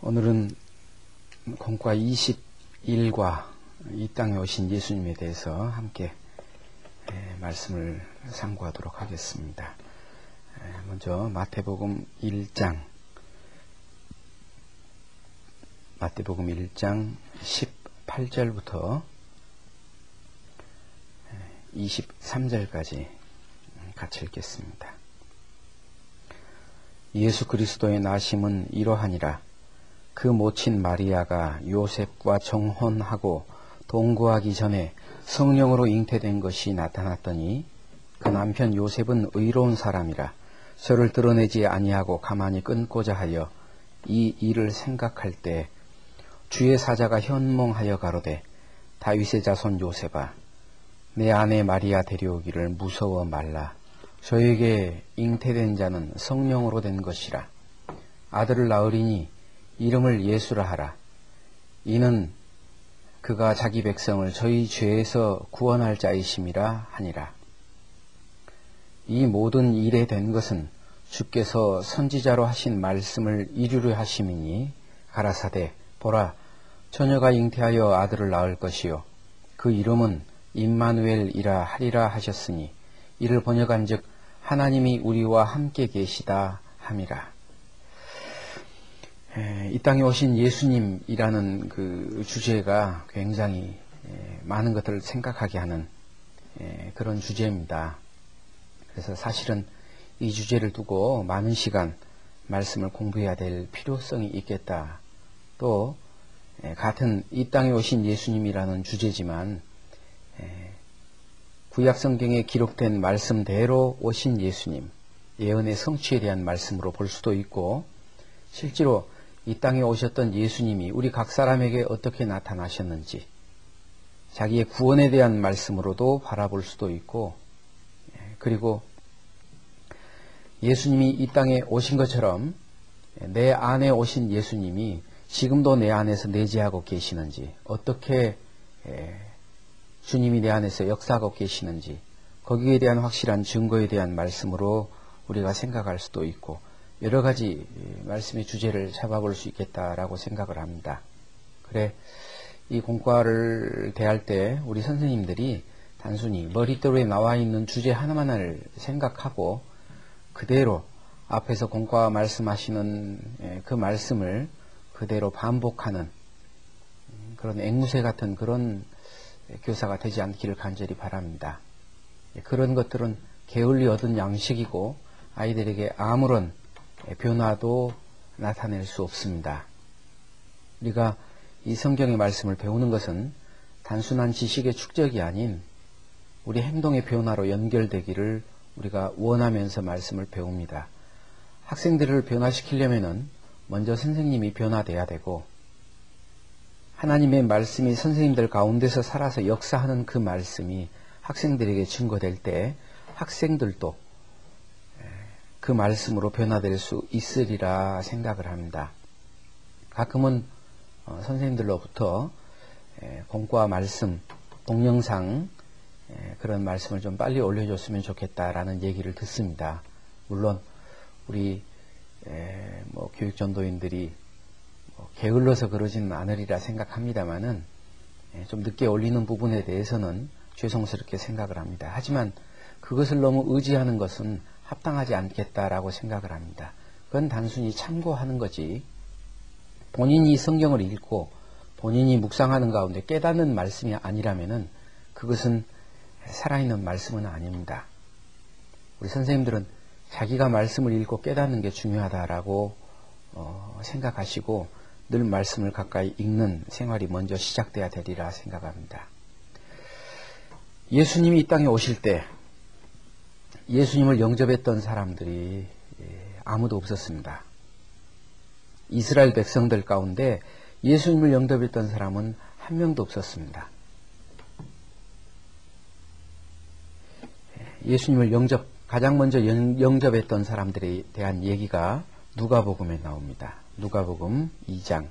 오늘은 공과 21과 이 땅에 오신 예수님에 대해서 함께 말씀을 상고하도록 하겠습니다. 먼저 마태복음 1장 18절부터 23절까지 같이 읽겠습니다. 예수 그리스도의 나심은 이러하니라. 그 모친 마리아가 요셉과 정혼하고 동거하기 전에 성령으로 잉태된 것이 나타났더니 그 남편 요셉은 의로운 사람이라 저를 드러내지 아니하고 가만히 끊고자 하여 이 일을 생각할 때 주의 사자가 현몽하여 가로되 다윗의 자손 요셉아 내 아내 마리아 데려오기를 무서워 말라. 저에게 잉태된 자는 성령으로 된 것이라. 아들을 낳으리니 이름을 예수라 하라. 이는 그가 자기 백성을 저희 죄에서 구원할 자이심이라 하니라. 이 모든 일에 된 것은 주께서 선지자로 하신 말씀을 이루려 하심이니 가라사대 보라 처녀가 잉태하여 아들을 낳을 것이요 그 이름은 임마누엘이라 하리라 하셨으니 이를 번역한즉 하나님이 우리와 함께 계시다 함이라. 이 땅에 오신 예수님이라는 그 주제가 굉장히 많은 것들을 생각하게 하는 그런 주제입니다. 그래서 사실은 이 주제를 두고 많은 시간 말씀을 공부해야 될 필요성이 있겠다. 또 같은 이 땅에 오신 예수님이라는 주제지만 구약 성경에 기록된 말씀대로 오신 예수님, 예언의 성취에 대한 말씀으로 볼 수도 있고 실제로 이 땅에 오셨던 예수님이 우리 각 사람에게 어떻게 나타나셨는지 자기의 구원에 대한 말씀으로도 바라볼 수도 있고 그리고 예수님이 이 땅에 오신 것처럼 내 안에 오신 예수님이 지금도 내 안에서 내재하고 계시는지 어떻게 주님이 내 안에서 역사하고 계시는지 거기에 대한 확실한 증거에 대한 말씀으로 우리가 생각할 수도 있고 여러 가지 말씀의 주제를 잡아볼 수 있겠다라고 생각을 합니다. 그래 이 공과를 대할 때 우리 선생님들이 단순히 머릿도로에 나와 있는 주제 하나만을 생각하고 그대로 앞에서 공과 말씀하시는 그 말씀을 그대로 반복하는 그런 앵무새 같은 그런 교사가 되지 않기를 간절히 바랍니다. 그런 것들은 게을리 얻은 양식이고 아이들에게 아무런 변화도 나타낼 수 없습니다. 우리가 이 성경의 말씀을 배우는 것은 단순한 지식의 축적이 아닌 우리 행동의 변화로 연결되기를 우리가 원하면서 말씀을 배웁니다. 학생들을 변화시키려면 먼저 선생님이 변화돼야 되고 하나님의 말씀이 선생님들 가운데서 살아서 역사하는 그 말씀이 학생들에게 증거될 때 학생들도 그 말씀으로 변화될 수 있으리라 생각을 합니다. 가끔은 선생님들로부터 공과 말씀, 동영상 그런 말씀을 좀 빨리 올려줬으면 좋겠다라는 얘기를 듣습니다. 물론 우리 교육전도인들이 게을러서 그러지는 않으리라 생각합니다만은 좀 늦게 올리는 부분에 대해서는 죄송스럽게 생각을 합니다. 하지만 그것을 너무 의지하는 것은 합당하지 않겠다라고 생각을 합니다. 그건 단순히 참고하는 거지 본인이 성경을 읽고 본인이 묵상하는 가운데 깨닫는 말씀이 아니라면은 그것은 살아있는 말씀은 아닙니다. 우리 선생님들은 자기가 말씀을 읽고 깨닫는 게 중요하다라고 생각하시고 늘 말씀을 가까이 읽는 생활이 먼저 시작돼야 되리라 생각합니다. 예수님이 이 땅에 오실 때 예수님을 영접했던 사람들이 아무도 없었습니다. 이스라엘 백성들 가운데 예수님을 영접했던 사람은 한 명도 없었습니다. 예수님을 가장 먼저 영접했던 사람들에 대한 얘기가 누가복음에 나옵니다. 누가복음 2장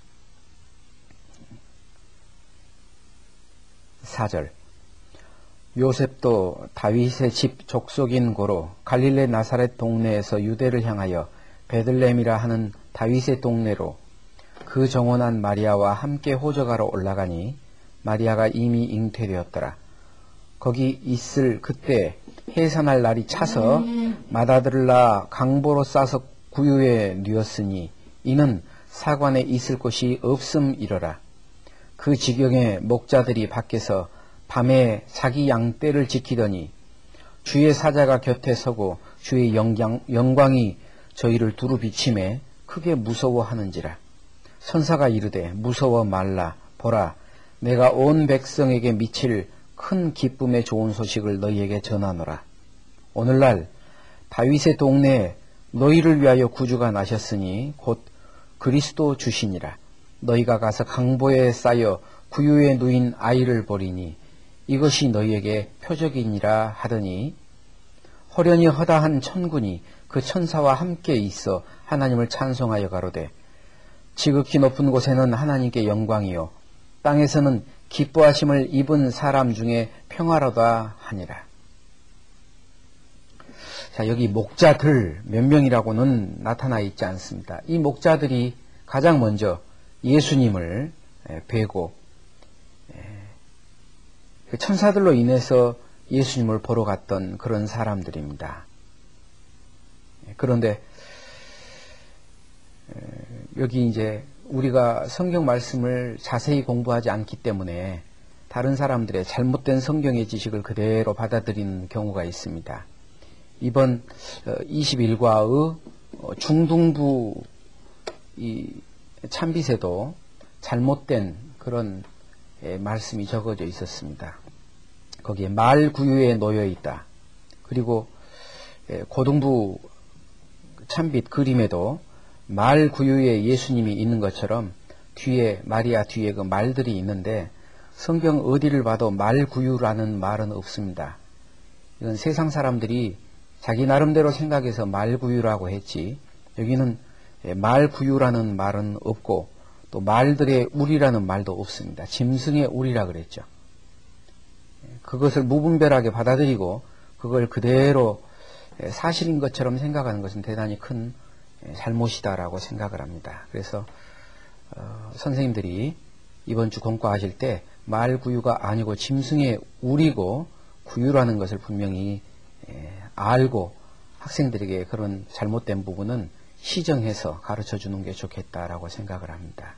4절 요셉도 다윗의 집 족속인 고로 갈릴레 나사렛 동네에서 유대를 향하여 베들레헴이라 하는 다윗의 동네로 그 정원한 마리아와 함께 호적하러 올라가니 마리아가 이미 잉태되었더라. 거기 있을 그때 해산할 날이 차서 맏아들을 낳아 강보로 싸서 구유에 뉘었으니 이는 사관에 있을 곳이 없음이러라. 그 지경에 목자들이 밖에서 밤에 자기 양떼를 지키더니 주의 사자가 곁에 서고 주의 영광이 저희를 두루 비침에 크게 무서워하는지라. 선사가 이르되 무서워 말라. 보라, 내가 온 백성에게 미칠 큰 기쁨의 좋은 소식을 너희에게 전하노라. 오늘날 다윗의 동네에 너희를 위하여 구주가 나셨으니 곧 그리스도 주시니라. 너희가 가서 강보에 쌓여 구유에 누인 아이를 보리니 이것이 너희에게 표적이니라 하더니 호련히 허다한 천군이 그 천사와 함께 있어 하나님을 찬송하여 가로되 지극히 높은 곳에는 하나님께 영광이요 땅에서는 기뻐하심을 입은 사람 중에 평화로다 하니라. 자, 여기 목자들 몇 명이라고는 나타나 있지 않습니다. 이 목자들이 가장 먼저 예수님을 뵈고 그 천사들로 인해서 예수님을 보러 갔던 그런 사람들입니다. 그런데 여기 이제 우리가 성경 말씀을 자세히 공부하지 않기 때문에 다른 사람들의 잘못된 성경의 지식을 그대로 받아들이는 경우가 있습니다. 이번 21과의 중등부 이 참빗에도 잘못된 그런 말씀이 적어져 있었습니다. 거기에 말 구유에 놓여 있다. 그리고 고등부 참빗 그림에도 말 구유에 예수님이 있는 것처럼 뒤에 마리아 뒤에 그 말들이 있는데 성경 어디를 봐도 말 구유라는 말은 없습니다. 이건 세상 사람들이 자기 나름대로 생각해서 말 구유라고 했지 여기는 말 구유라는 말은 없고 또 말들의 우리라는 말도 없습니다. 짐승의 우리라 그랬죠. 그것을 무분별하게 받아들이고 그걸 그대로 사실인 것처럼 생각하는 것은 대단히 큰 잘못이다라고 생각을 합니다. 그래서 선생님들이 이번 주 공과하실 때 말 구유가 아니고 짐승의 우리고 구유라는 것을 분명히 알고 학생들에게 그런 잘못된 부분은 시정해서 가르쳐 주는 게 좋겠다라고 생각을 합니다.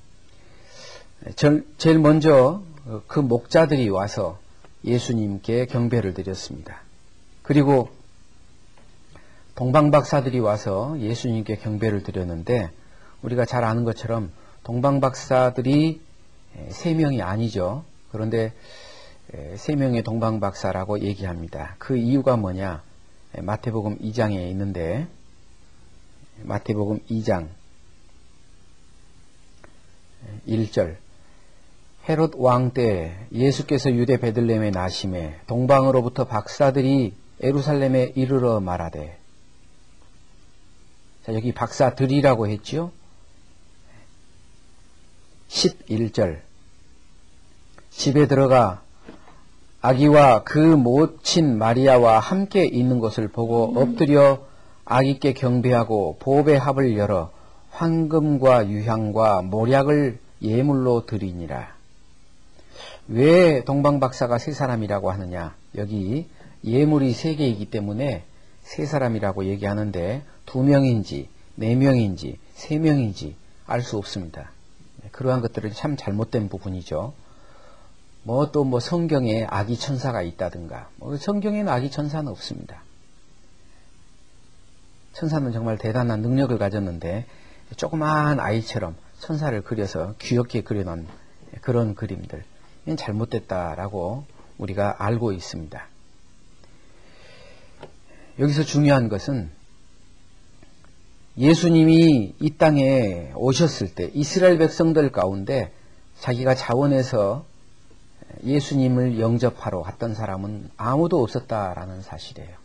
제일 먼저 그 목자들이 와서 예수님께 경배를 드렸습니다. 그리고 동방박사들이 와서 예수님께 경배를 드렸는데 우리가 잘 아는 것처럼 동방박사들이 3명이 아니죠. 그런데 3명의 동방박사라고 얘기합니다. 그 이유가 뭐냐? 마태복음 2장에 있는데 마태복음 2장 1절 헤롯 왕 때 예수께서 유대 베들레헴에 나심에 동방으로부터 박사들이 예루살렘에 이르러 말하되 자, 여기 박사들이라고 했죠. 11절 집에 들어가 아기와 그 모친 마리아와 함께 있는 것을 보고 엎드려 아기께 경배하고 보배 합을 열어 황금과 유향과 모략을 예물로 드리니라. 왜 동방박사가 3사람이라고 하느냐? 여기 예물이 3개이기 때문에 3사람이라고 얘기하는데 2명인지 4명인지 3명인지 알 수 없습니다. 그러한 것들은 참 잘못된 부분이죠. 또 성경에 아기 천사가 있다든가 성경에는 아기 천사는 없습니다. 천사는 정말 대단한 능력을 가졌는데 조그마한 아이처럼 천사를 그려서 귀엽게 그려놓은 그런 그림들 이건 잘못됐다라고 우리가 알고 있습니다. 여기서 중요한 것은 예수님이 이 땅에 오셨을 때 이스라엘 백성들 가운데 자기가 자원해서 예수님을 영접하러 갔던 사람은 아무도 없었다라는 사실이에요.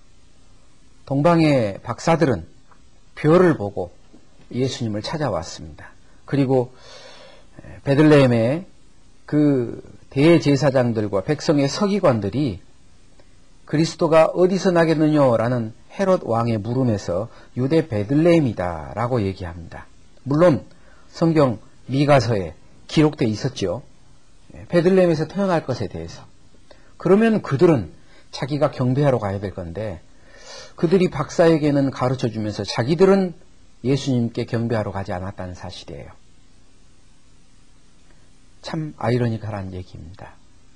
동방의 박사들은 별을 보고 예수님을 찾아왔습니다. 그리고 베들레헴에 그 대제사장들과 백성의 서기관들이 그리스도가 어디서 나겠느냐라는 헤롯 왕의 물음에서 유대 베들레헴이다 라고 얘기합니다. 물론 성경 미가서에 기록되어 있었죠. 베들레헴에서 태어날 것에 대해서. 그러면 그들은 자기가 경배하러 가야 될 건데 그들이 박사에게는 가르쳐주면서 자기들은 예수님께 경배하러 가지 않았다는 사실이에요. 참 아이러니컬한 얘기입니다.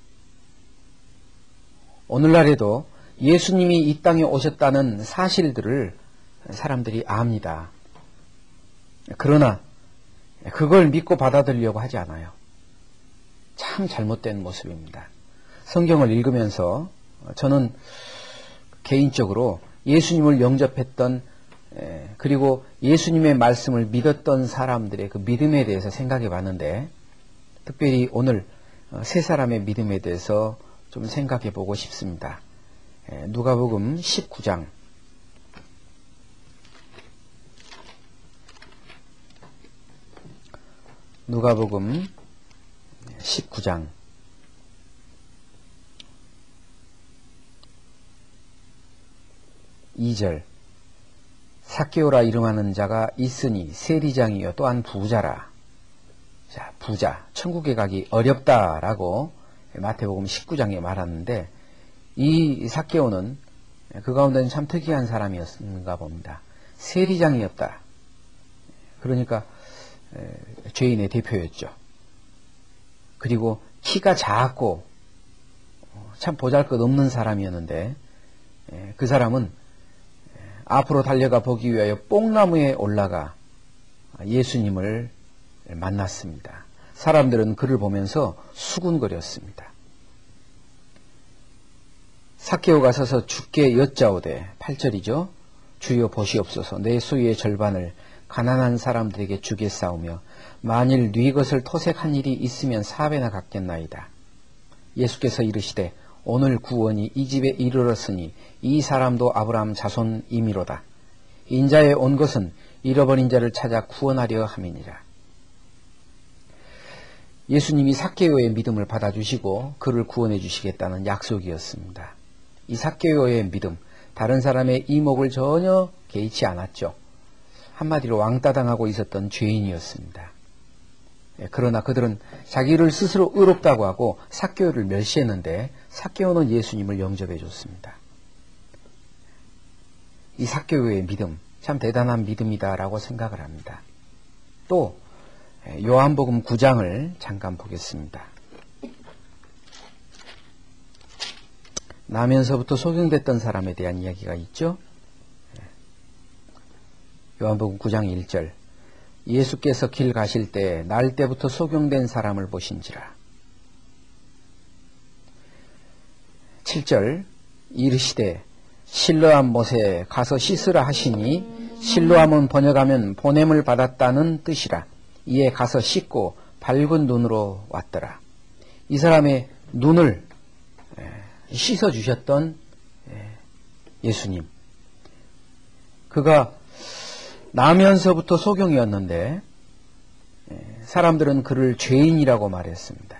오늘날에도 예수님이 이 땅에 오셨다는 사실들을 사람들이 압니다. 그러나 그걸 믿고 받아들이려고 하지 않아요. 참 잘못된 모습입니다. 성경을 읽으면서 저는 개인적으로 예수님을 영접했던 그리고 예수님의 말씀을 믿었던 사람들의 그 믿음에 대해서 생각해 봤는데 특별히 오늘 세 사람의 믿음에 대해서 좀 생각해 보고 싶습니다. 누가복음 19장 누가복음 19장 2절 삭개오라 이름하는 자가 있으니 세리장이요 또한 부자라. 자, 부자, 천국에 가기 어렵다라고 마태복음 19장에 말하는데 이 삭개오는 그 가운데는 참 특이한 사람이었는가 봅니다. 세리장이었다. 그러니까 죄인의 대표였죠. 그리고 키가 작고 참 보잘것없는 사람이었는데 그 사람은 앞으로 달려가 보기 위하여 뽕나무에 올라가 예수님을 만났습니다. 사람들은 그를 보면서 수군거렸습니다. 삭개오가 서서 주께 여짜오되 8절이죠. 주여 보시옵소서 내 소유의 절반을 가난한 사람들에게 주겠사오며 만일 네 것을 토색한 일이 있으면 4배나 갚겠나이다. 예수께서 이르시되 오늘 구원이 이 집에 이르렀으니 이 사람도 아브라함 자손이미로다. 인자에 온 것은 잃어버린 자를 찾아 구원하려 함이니라. 예수님이 삭개오의 믿음을 받아주시고 그를 구원해 주시겠다는 약속이었습니다. 이 삭개오의 믿음, 다른 사람의 이목을 전혀 개의치 않았죠. 한마디로 왕따당하고 있었던 죄인이었습니다. 그러나 그들은 자기를 스스로 의롭다고 하고 삭개오를 멸시했는데 삭개오는 예수님을 영접해 줬습니다. 이 삭개오의 믿음, 참 대단한 믿음이다라고 생각을 합니다. 또 요한복음 9장을 잠깐 보겠습니다. 나면서부터 소경됐던 사람에 대한 이야기가 있죠. 요한복음 9장 1절 예수께서 길 가실 때 날 때부터 소경된 사람을 보신지라. 7절 이르시되 실로암 못에 가서 씻으라 하시니 실로암은 번역하면 보냄을 받았다는 뜻이라. 이에 가서 씻고 밝은 눈으로 왔더라. 이 사람의 눈을 씻어주셨던 예수님. 그가 나면서부터 소경이었는데 사람들은 그를 죄인이라고 말했습니다.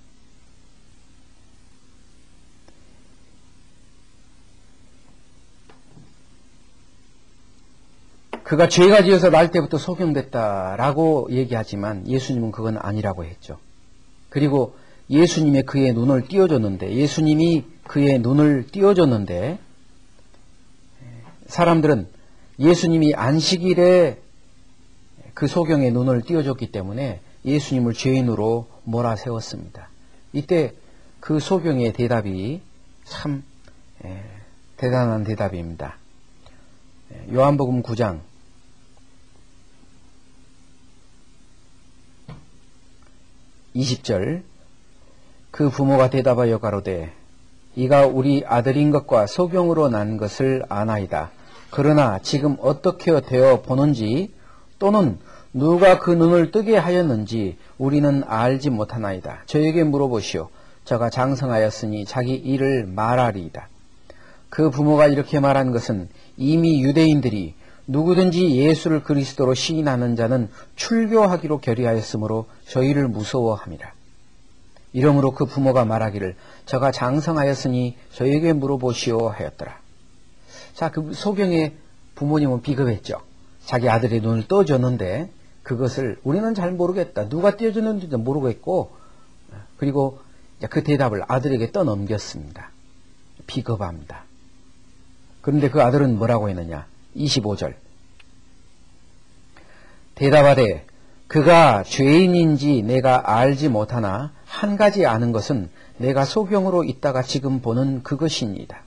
그가 죄가 지어서 날 때부터 소경됐다라고 얘기하지만 예수님은 그건 아니라고 했죠. 그리고 예수님의 그의 눈을 띄워줬는데 사람들은 예수님이 안식일에 그 소경의 눈을 띄워줬기 때문에 예수님을 죄인으로 몰아세웠습니다. 이때 그 소경의 대답이 참 대단한 대답입니다. 요한복음 9장 20절 그 부모가 대답하여 가로되 이가 우리 아들인 것과 소경으로 난 것을 아나이다. 그러나 지금 어떻게 되어 보는지 또는 누가 그 눈을 뜨게 하였는지 우리는 알지 못하나이다. 저에게 물어보시오. 저가 장성하였으니 자기 일을 말하리이다. 그 부모가 이렇게 말한 것은 이미 유대인들이 누구든지 예수를 그리스도로 시인하는 자는 출교하기로 결의하였으므로 저희를 무서워함이라. 이러므로 그 부모가 말하기를 저가 장성하였으니 저에게 물어보시오 하였더라. 자, 그 소경의 부모님은 비겁했죠. 자기 아들의 눈을 떠줬는데 그것을 우리는 잘 모르겠다. 누가 띄워줬는지도 모르겠고, 그리고 그 대답을 아들에게 떠넘겼습니다. 비겁합니다. 그런데 그 아들은 뭐라고 했느냐? 25절. 대답하되 그가 죄인인지 내가 알지 못하나 한 가지 아는 것은 내가 소경으로 있다가 지금 보는 그것이니이다.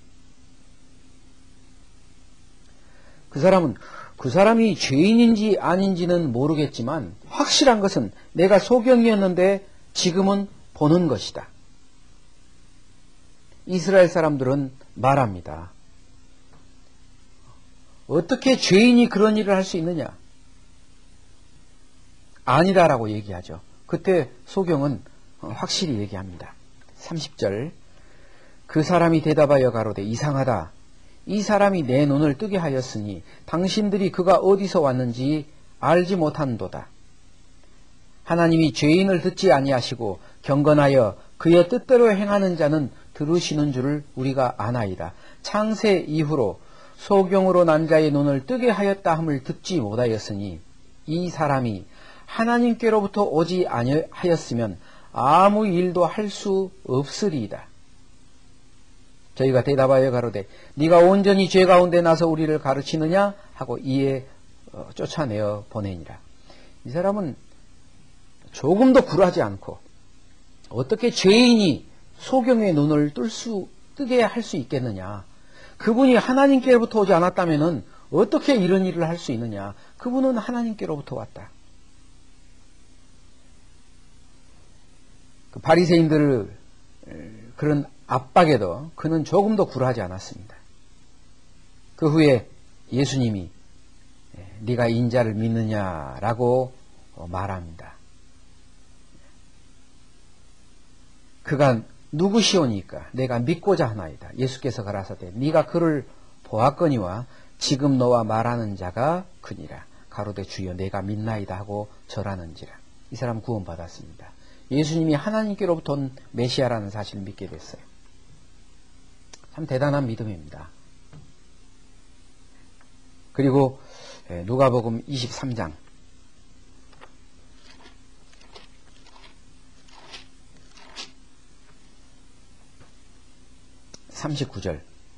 그 사람이 죄인인지 아닌지는 모르겠지만 확실한 것은 내가 소경이었는데 지금은 보는 것이다. 이스라엘 사람들은 말합니다. 어떻게 죄인이 그런 일을 할 수 있느냐? 아니다라고 얘기하죠. 그때 소경은 확실히 얘기합니다. 30절. 그 사람이 대답하여 가로되 이상하다. 이 사람이 내 눈을 뜨게 하였으니 당신들이 그가 어디서 왔는지 알지 못한도다. 하나님이 죄인을 듣지 아니하시고 경건하여 그의 뜻대로 행하는 자는 들으시는 줄을 우리가 아나이다. 창세 이후로 소경으로 난 자의 눈을 뜨게 하였다 함을 듣지 못하였으니 이 사람이 하나님께로부터 오지 아니하였으면 아무 일도 할 수 없으리이다. 저희가 대답하여 가로되 네가 온전히 죄 가운데 나서 우리를 가르치느냐 하고 이에 쫓아내어 보내니라. 이 사람은 조금도 굴하지 않고 어떻게 죄인이 소경의 눈을 뜨게 할 수 있겠느냐. 그분이 하나님께로부터 오지 않았다면 어떻게 이런 일을 할 수 있느냐. 그분은 하나님께로부터 왔다. 그 바리새인들을 그런 압박에도 그는 조금도 굴하지 않았습니다. 그 후에 예수님이 네가 인자를 믿느냐라고 말합니다. 그가 누구시오니까 내가 믿고자 하나이다. 예수께서 가라사대 네가 그를 보았거니와 지금 너와 말하는 자가 그니라. 가로되 주여 내가 믿나이다 하고 절하는지라. 이 사람 구원받았습니다. 예수님이 하나님께로부터 온 메시아라는 사실을 믿게 됐어요. 참 대단한 믿음입니다. 그리고 누가복음 23장 39절.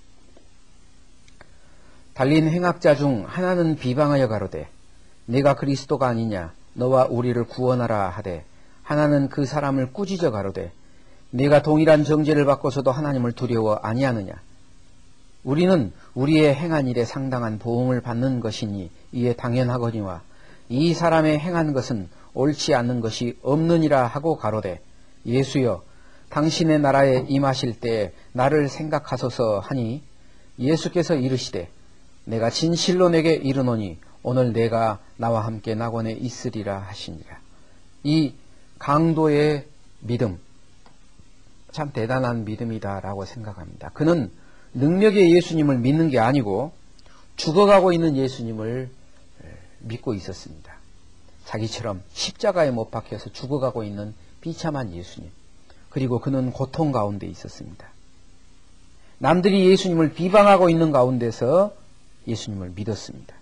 달린 행악자 중 하나는 비방하여 가로되 네가 그리스도가 아니냐 너와 우리를 구원하라 하되 하나는 그 사람을 꾸짖어 가로되 네가 동일한 정죄를 받고서도 하나님을 두려워 아니하느냐. 우리는 우리의 행한 일에 상당한 보응을 받는 것이니 이에 당연하거니와 이 사람의 행한 것은 옳지 않는 것이 없느니라 하고 가로되 예수여 당신의 나라에 임하실 때에 나를 생각하소서 하니 예수께서 이르시되 내가 진실로 내게 이르노니 오늘 내가 나와 함께 낙원에 있으리라 하시니라. 이 강도의 믿음 참 대단한 믿음이다라고 생각합니다. 그는 능력의 예수님을 믿는 게 아니고 죽어가고 있는 예수님을 믿고 있었습니다. 자기처럼 십자가에 못 박혀서 죽어가고 있는 비참한 예수님. 그리고 그는 고통 가운데 있었습니다. 남들이 예수님을 비방하고 있는 가운데서 예수님을 믿었습니다.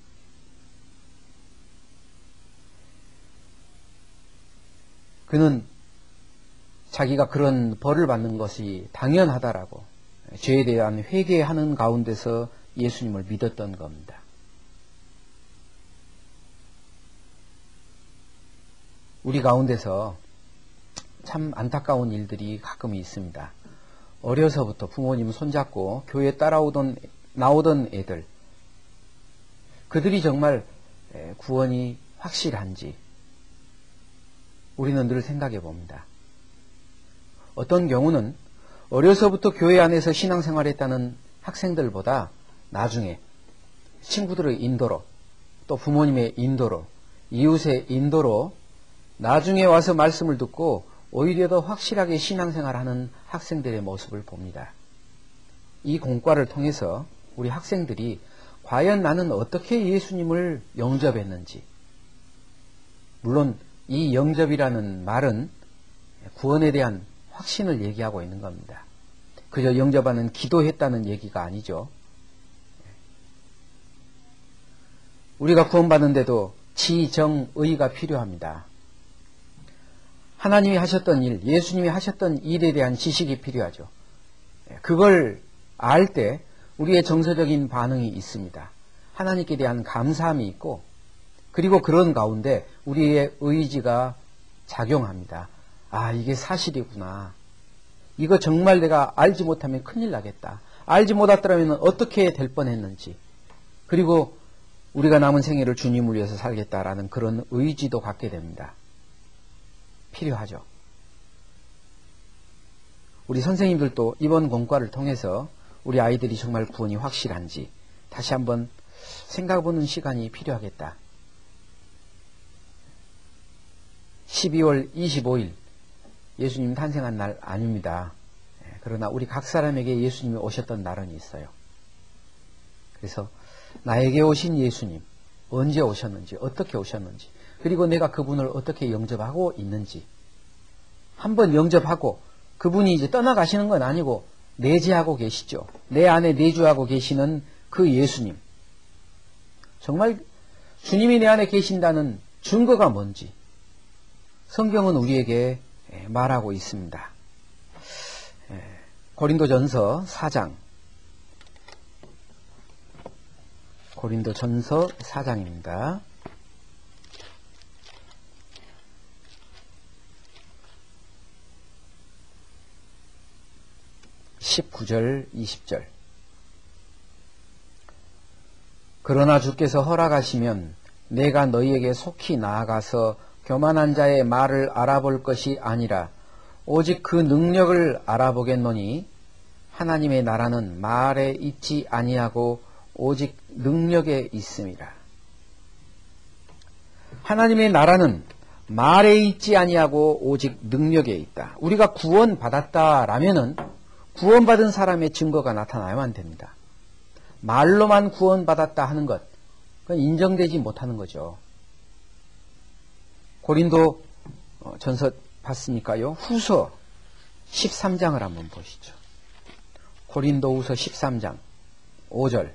그는 자기가 그런 벌을 받는 것이 당연하다라고 죄에 대한 회개하는 가운데서 예수님을 믿었던 겁니다. 우리 가운데서 참 안타까운 일들이 가끔 있습니다. 어려서부터 부모님 손잡고 교회 나오던 애들, 그들이 정말 구원이 확실한지 우리는 늘 생각해 봅니다. 어떤 경우는 어려서부터 교회 안에서 신앙생활했다는 학생들보다 나중에 친구들의 인도로 또 부모님의 인도로 이웃의 인도로 나중에 와서 말씀을 듣고 오히려 더 확실하게 신앙생활하는 학생들의 모습을 봅니다. 이 공과를 통해서 우리 학생들이 과연 나는 어떻게 예수님을 영접했는지, 물론 이 영접이라는 말은 구원에 대한 확신을 얘기하고 있는 겁니다. 그저 영접하는 기도했다는 얘기가 아니죠. 우리가 구원받는데도 지정의가 필요합니다. 하나님이 하셨던 일, 예수님이 하셨던 일에 대한 지식이 필요하죠. 그걸 알 때 우리의 정서적인 반응이 있습니다. 하나님께 대한 감사함이 있고, 그리고 그런 가운데 우리의 의지가 작용합니다. 아, 이게 사실이구나. 이거 정말 내가 알지 못하면 큰일 나겠다. 알지 못했더라면 어떻게 될 뻔했는지. 그리고 우리가 남은 생애를 주님을 위해서 살겠다라는 그런 의지도 갖게 됩니다. 필요하죠. 우리 선생님들도 이번 공과를 통해서 우리 아이들이 정말 구원이 확실한지 다시 한번 생각해보는 시간이 필요하겠다. 12월 25일 예수님 탄생한 날 아닙니다. 그러나 우리 각 사람에게 예수님이 오셨던 날은 있어요. 그래서 나에게 오신 예수님, 언제 오셨는지, 어떻게 오셨는지, 그리고 내가 그분을 어떻게 영접하고 있는지, 한번 영접하고 그분이 이제 떠나가시는 건 아니고 내재하고 계시죠. 내 안에 내주하고 계시는 그 예수님. 정말 주님이 내 안에 계신다는 증거가 뭔지 성경은 우리에게 말하고 있습니다. 고린도전서 4장. 고린도전서 4장입니다. 19절, 20절. 그러나 주께서 허락하시면 내가 너희에게 속히 나아가서 교만한 자의 말을 알아볼 것이 아니라 오직 그 능력을 알아보겠노니 하나님의 나라는 말에 있지 아니하고 오직 능력에 있음이라. 하나님의 나라는 말에 있지 아니하고 오직 능력에 있다. 우리가 구원받았다라면은 구원받은 사람의 증거가 나타나야만 됩니다. 말로만 구원받았다 하는 것, 그건 인정되지 못하는 거죠. 고린도 전서 봤습니까요? 후서 13장을 한번 보시죠. 고린도 후서 13장 5절.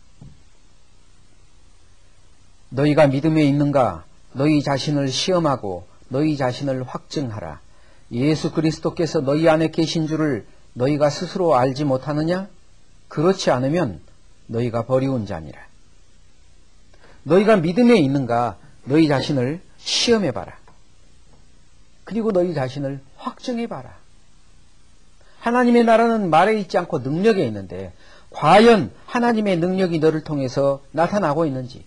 너희가 믿음에 있는가? 너희 자신을 시험하고 너희 자신을 확증하라. 예수 그리스도께서 너희 안에 계신 줄을 너희가 스스로 알지 못하느냐? 그렇지 않으면 너희가 버리운 자니라. 너희가 믿음에 있는가? 너희 자신을 시험해봐라. 그리고 너희 자신을 확증해봐라. 하나님의 나라는 말에 있지 않고 능력에 있는데 과연 하나님의 능력이 너를 통해서 나타나고 있는지,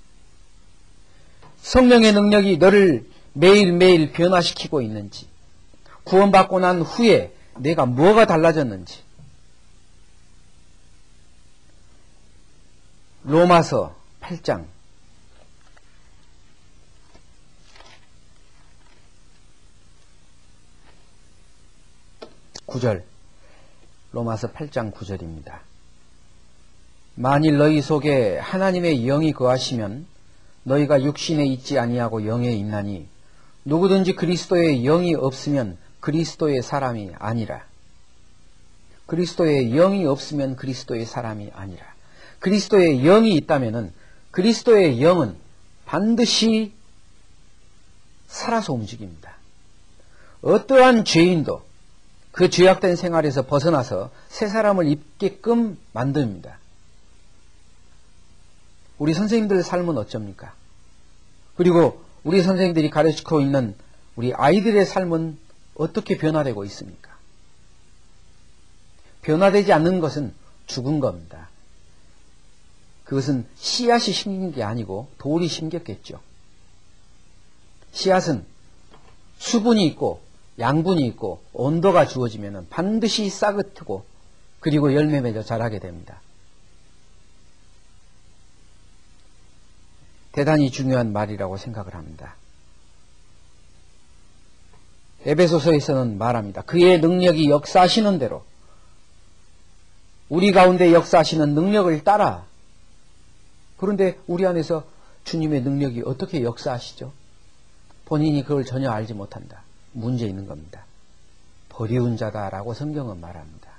성령의 능력이 너를 매일매일 변화시키고 있는지, 구원받고 난 후에 내가 뭐가 달라졌는지. 로마서 8장 9절. 로마서 8장 9절입니다. 만일 너희 속에 하나님의 영이 거하시면 너희가 육신에 있지 아니하고 영에 있나니 누구든지 그리스도의 영이 없으면 그리스도의 사람이 아니라. 그리스도의 영이 없으면 그리스도의 사람이 아니라. 그리스도의 영이 있다면은 그리스도의 영은 반드시 살아서 움직입니다. 어떠한 죄인도 그 죄악된 생활에서 벗어나서 새 사람을 입게끔 만듭니다. 우리 선생님들 삶은 어쩝니까? 그리고 우리 선생님들이 가르치고 있는 우리 아이들의 삶은 어떻게 변화되고 있습니까? 변화되지 않는 것은 죽은 겁니다. 그것은 씨앗이 심긴 게 아니고 돌이 심겼겠죠. 씨앗은 수분이 있고 양분이 있고 온도가 주어지면 반드시 싹트고 그리고 열매 맺어 자라게 됩니다. 대단히 중요한 말이라고 생각을 합니다. 에베소서에서는 말합니다. 그의 능력이 역사하시는 대로 우리 가운데 역사하시는 능력을 따라. 그런데 우리 안에서 주님의 능력이 어떻게 역사하시죠? 본인이 그걸 전혀 알지 못한다. 문제 있는 겁니다. 버리운 자다라고 성경은 말합니다.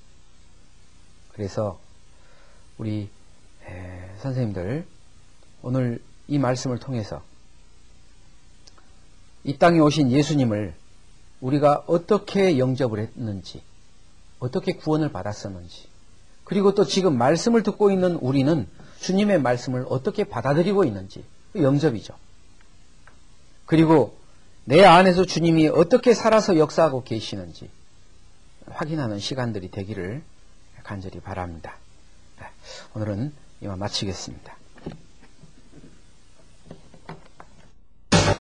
그래서 우리 선생님들 오늘 이 말씀을 통해서 이 땅에 오신 예수님을 우리가 어떻게 영접을 했는지, 어떻게 구원을 받았었는지, 그리고 또 지금 말씀을 듣고 있는 우리는 주님의 말씀을 어떻게 받아들이고 있는지, 영접이죠. 그리고 내 안에서 주님이 어떻게 살아서 역사하고 계시는지 확인하는 시간들이 되기를 간절히 바랍니다. 오늘은 이만 마치겠습니다.